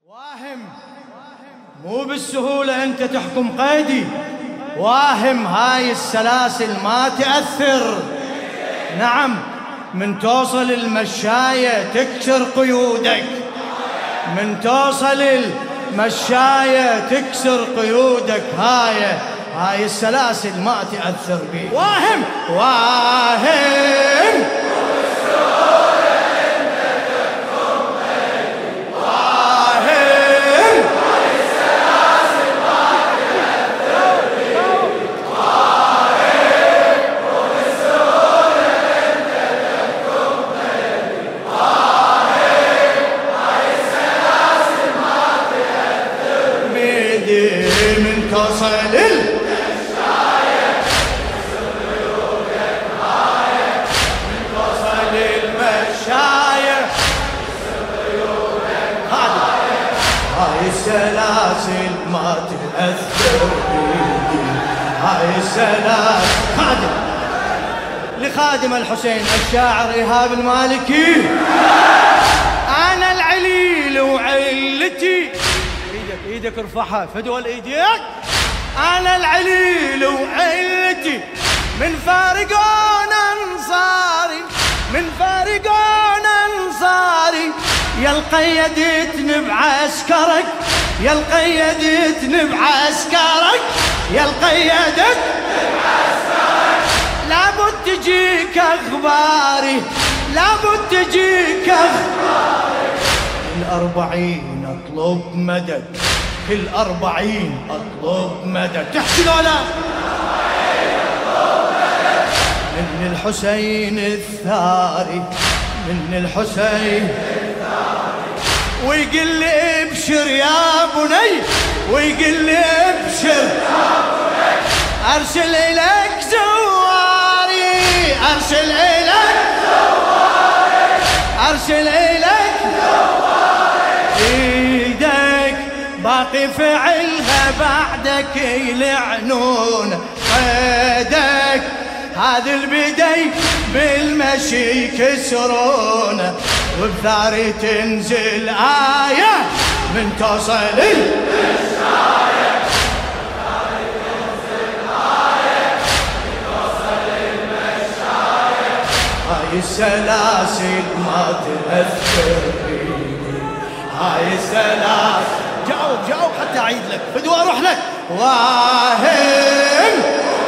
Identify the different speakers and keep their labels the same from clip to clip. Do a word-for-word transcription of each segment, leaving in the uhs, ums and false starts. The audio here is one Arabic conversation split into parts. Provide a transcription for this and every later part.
Speaker 1: واهم مو بالسهولة أنت تحكم قيدي، واهم هاي السلاسل ما تأثر. نعم، من توصل المشاية تكسر قيودك، من توصل المشاية تكسر قيودك. هاي هاي السلاسل ما تأثر بي. واهم واهم من توصل المشاية تكسر قيودك. هاي من توصل المشاية تكسر قيودك. هاي السلاسل ما تأثر بيدي. هاي السلاسل خادم لخادم الحسين الشاعر إيهاب المالكي. أنا العليل وعلتي، ايدك ايدك ارفعها فدوى الايديك. انا العليل وعلتي من فارقون انصاري، من فارقون انصاري. يا القيدتني بعسكرك، يا القيدتني بعسكرك، يا القيدتني بعسكرك. لابد تجيك اخباري، لابد تجيك اخباري. الأربعين أطلب مدد، في الأربعين أطلب مدد. تحكي لولا من الحسين الثاري، من الحسين الثاري. ويقل لي ابشر يا بني، ويقل لي ابشر يا بني. أرسل إليك زواري، أرسل إليك زواري، أرسل إليك زواري. ايدك باقي فعلها بعدك يلعنون قيدك. هذا البدي بالمشي يكسرون، وبثاري تنزل آية من توصل المشاية. بثاري تنزل آية من توصل المشاية. هاي السلاسل ما تأثر بي. هاي السلاسل. جاوب جاوب حتى أعيد لك فدوى أروح لك. واهم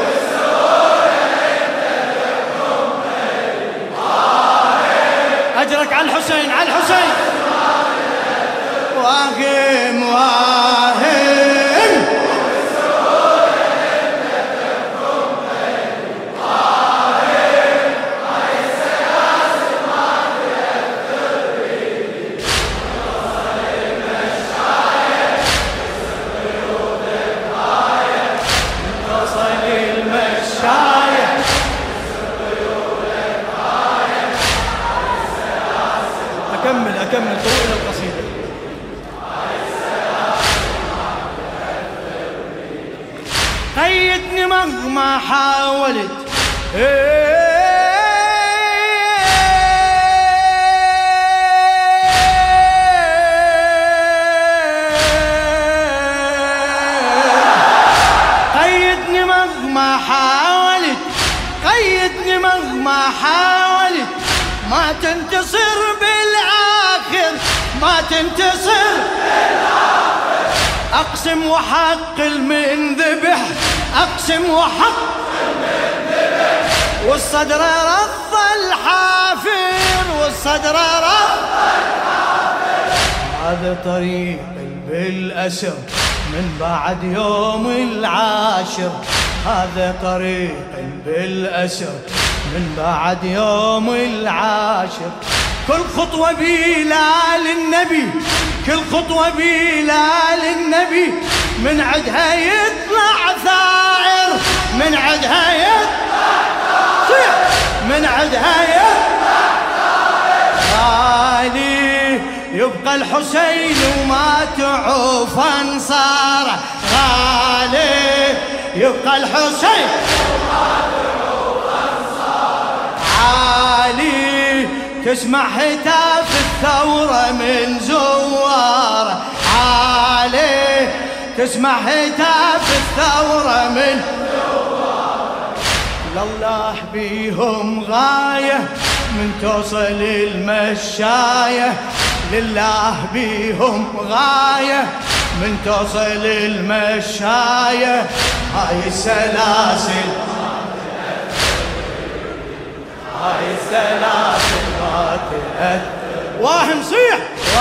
Speaker 1: أجرك على الحسين، على الحسين. واهم واهم أكمل أكمل طويل القصيدة. قيدني مهما حاولت، قيدني مهما حاولت، قيدني مهما حاولت. ما تنتصر بالآخر، ما تنتصر بالآخر. أقسم وحق المنذبح، أقسم وحق المنذبح. والصدر رض الحافر، والصدر رض الحافر. هذا طريق بالأسر من بعد يوم العاشر. هذا طريق بالأسر من بعد يوم العاشر. كل خطوة بلال النبي، كل خطوة بلال النبي. من عدها يطلع ثائر، من عدها يطلع ثائر، من عدها يطلع ثائر. غالي يبقى الحسين وما تعوف انصاره. غالي يبقى الحسين وما تعوف انصاره. عالي تسمع هتاف الثورة من زوار. تسمع هتاف الثورة من لله بيهم غاية من توصل المشاية، لله بيهم غاية من توصل المشاية. هاي السلاسل هاي السلاسل ما تأثر. واهم صيح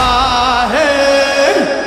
Speaker 1: واهم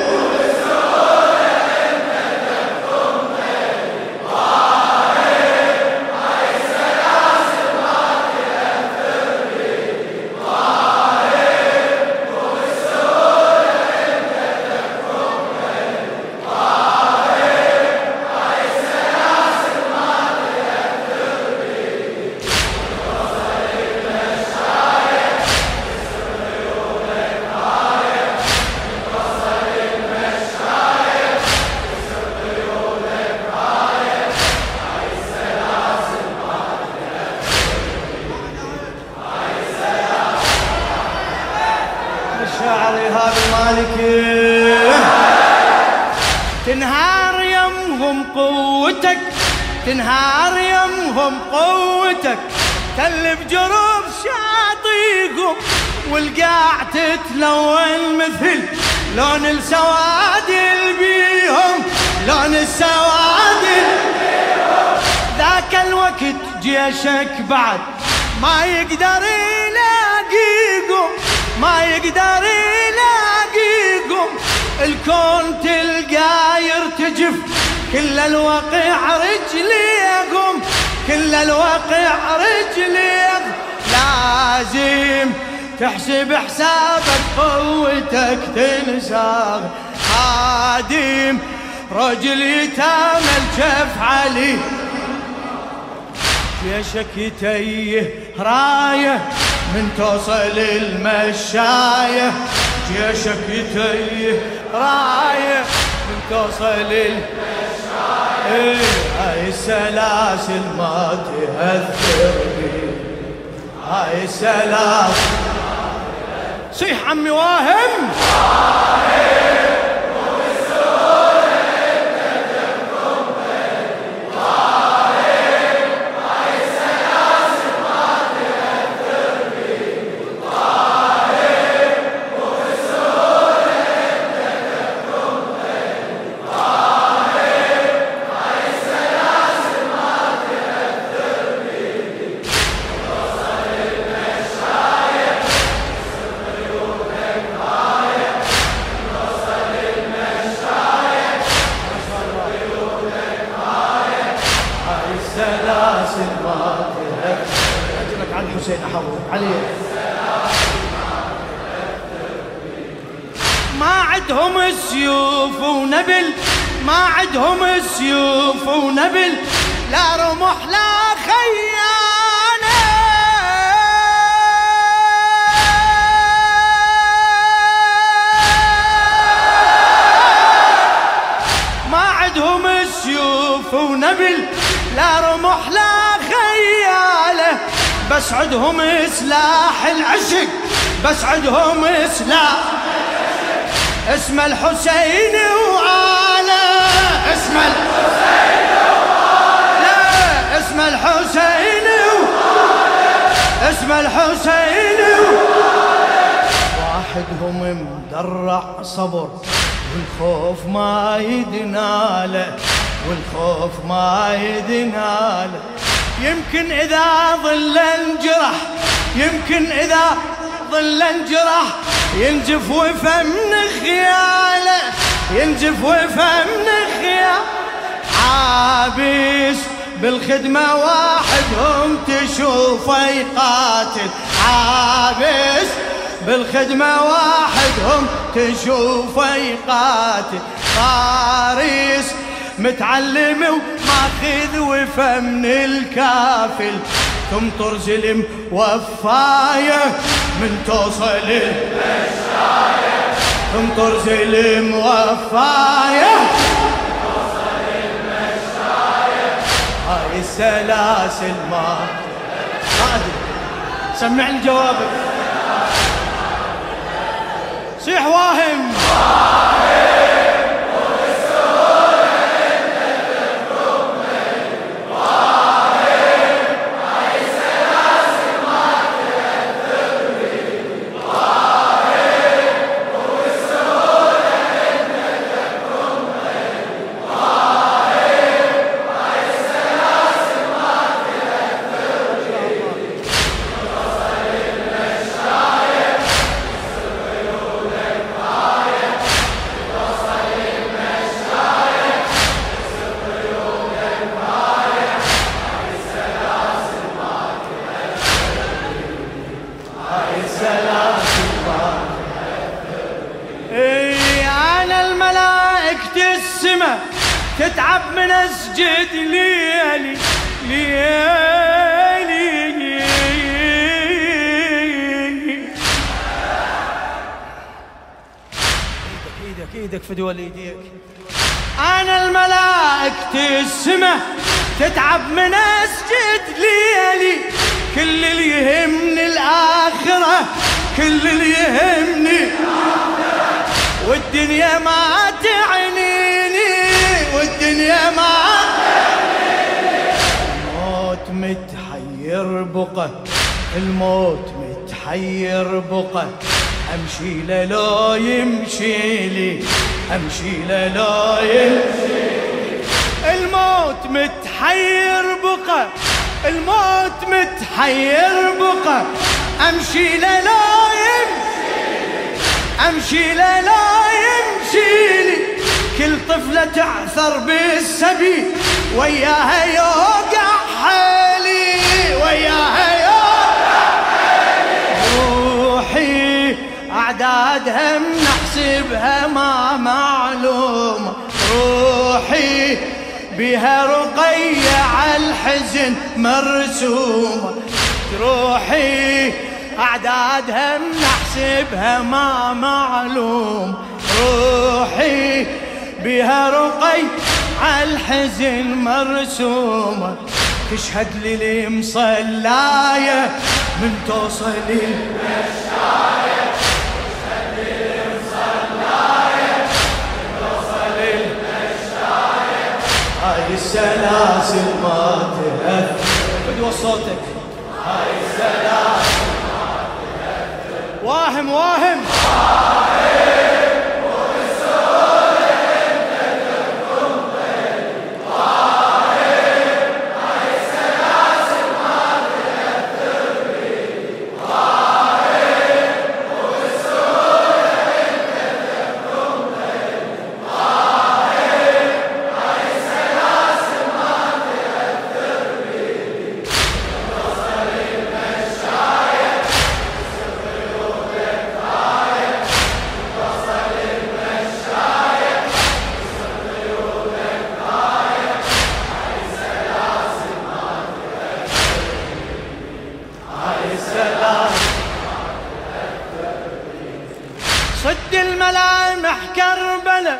Speaker 1: شاعري هذا المالكي. تنهار يمهم قوتك تنهار يمهم قوتك، تلف جروب شاطيقهم والقاع تتلون مثل لون السوادل بيهم لون السوادل بيهم. ذاك الوقت جيشك بعد ما يقدر يلاقيكم ما يقدر يلاقيكم، الكون تلقى يرتجف كل الوقع رجليكم كل الوقع رجليكم. لازم تحسب حسابك قوتك تنساغ، خادم رجل يتامل جف علي جيشك يتيه رايه من توصل المشاية، جيشك يتيه رايه من توصل المشاية. هاي السلاسل ما تأثر بي هاي السلاسل. صيح عمي واهم السلاسل ما تأثر. أجرك عن حسين أحوط عليه. ما عندهم سيوف ونبل ما عندهم سيوف ونبل، لا رمح لا خيانة. ما عندهم سيوف ونبل لا رمح لا خيالة، بس عندهم سلاح العشق بس عندهم سلاح اسمه الحسين وآله اسمه الحسين وآله لا اسمه الحسين وآله اسمه الحسين وآله. واحدهم مدرع صبر والخوف ما يدناله والخوف ما يدناله. يمكن إذا ظل انجرح يمكن إذا ظل انجرح ينجف وفا من خياله ينجف وفا من خياله. عابس بالخدمة واحدهم تشوفه يقاتل، عابس بالخدمة واحدهم تشوفه يقاتل. فارس متعلم وماخذ وفا من الكافل، تمطر زلم وفاية من توصل المشاية تمطر زلم وفاية من توصل المشاية. هاي السلاسل ما سمعني جوابك. صيح واهم واهم
Speaker 2: تتعب من اسجد ليالي ليالي.
Speaker 1: ايدك ايدك في دول ايديك.
Speaker 2: انا الملائكة السما تتعب من اسجد ليالي. كل اللي يهمني الاخرة، كل اللي يهمني والدنيا ما تعنيني، والدنيا ما تعنيني.
Speaker 1: الموت متحير بقى، الموت متحير بقى. امشي له لا يمشي لي، امشي له لا يمشي لي.
Speaker 2: الموت متحير بقى، الموت متحير بقى. امشي له لا يمشي لي، امشي له لا يمشي لي. كل طفلة تعثر بالسبي وياها يوقع حالي، وياها يوقع حالي. روحي أعدادها منحسبها ما معلومة، روحي بها رقية عالحزن مرسومة. روحي أعدادها منحسبها ما معلوم، روحي بها رقي عالحزن مرسومة. تشهد لي المصلاية من توصل المشاية، تشهد لي المصلاية من توصل المشاية.
Speaker 1: هاي السلاسل ما تهثر،
Speaker 2: بدو صوتك.
Speaker 1: هاي السلاسل ما تهثر.
Speaker 2: واهم واهم صد الملامح كربلة.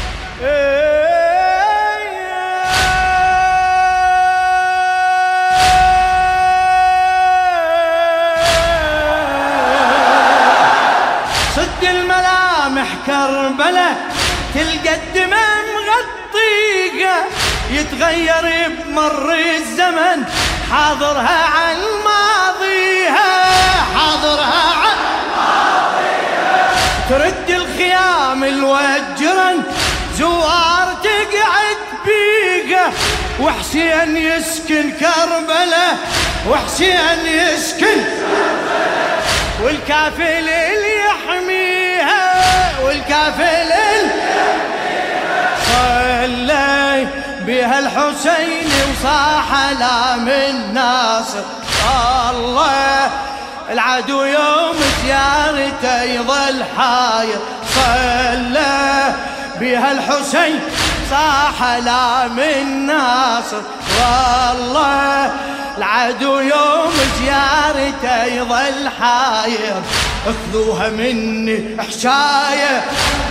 Speaker 2: صد الملامح كربلة، تلقى الدمى مغطيقة. يتغير بمر الزمن حاضرها عن ماضيها، حاضرها عن ترد الخيام الوجرا زوار تقعد بيقه. وحسين يسكن كربلة، وحسين يسكن كربلة. والكافل اللي يحميها، والكافل اللي يحميها. صلي بها الحسين وصاح لا من ناصر. الله العدو يوم زيارته يظل حاير. صلى بها الحسين صاح لا من ناصر. والله العدو يوم زيارته يظل حاير. اخذوها مني حشاية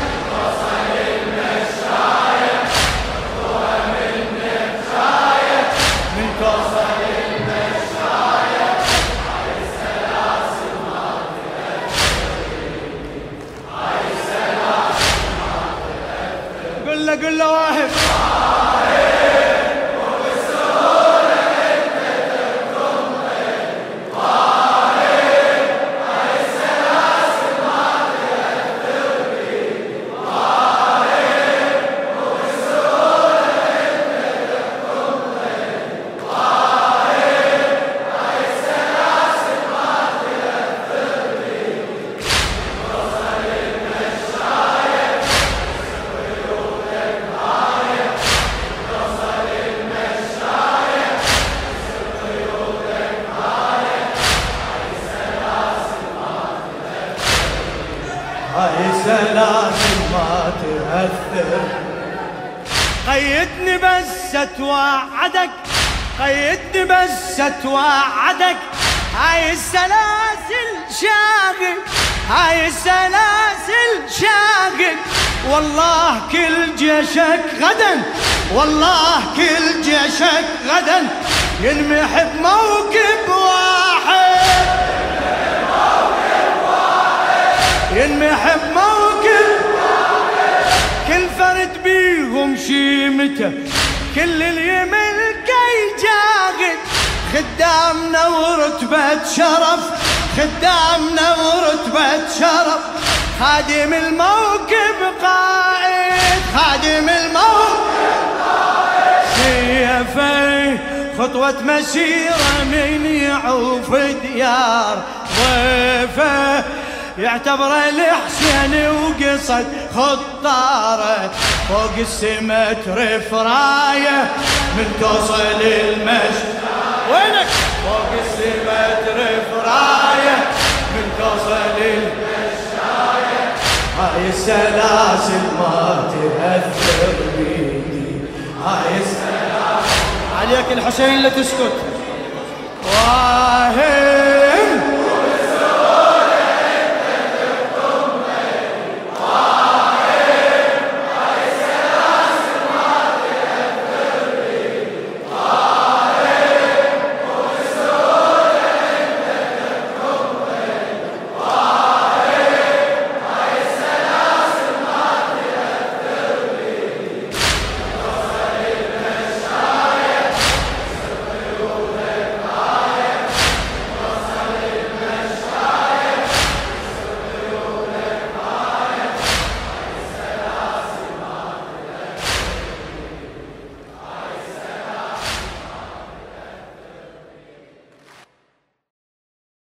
Speaker 2: من توصل قل له واهب.
Speaker 1: هاي سلاسل ما تهثر.
Speaker 2: قيدني بس اتوعدك، قيدني بس اتوعدك، هاي السلاسل شاغل، هاي السلاسل شاغل، والله كل جيشك غدا، والله كل جيشك غدا ينمح بموكب واحد، ينمح بموكب واحد، كل فرد بيهم شيمته، كل اليمن كي جاغد، خدامنا ورتبة شرف، خدامنا ورتبة شرف، خادم الموكب قائد، خادم الموكب قائد، سيفي خطوة مسيرة من يعوف ديار ضيفه، يعتبر الحسين وقصد خطاره، فوق السما ترف رايه من توصل المشي، وينك؟ فوق السما ترف رايه من توصل المشايه، هاي السلاسل ما تأثر بيدي، هاي السلاسل عليك الحسين لا تسكت، واهي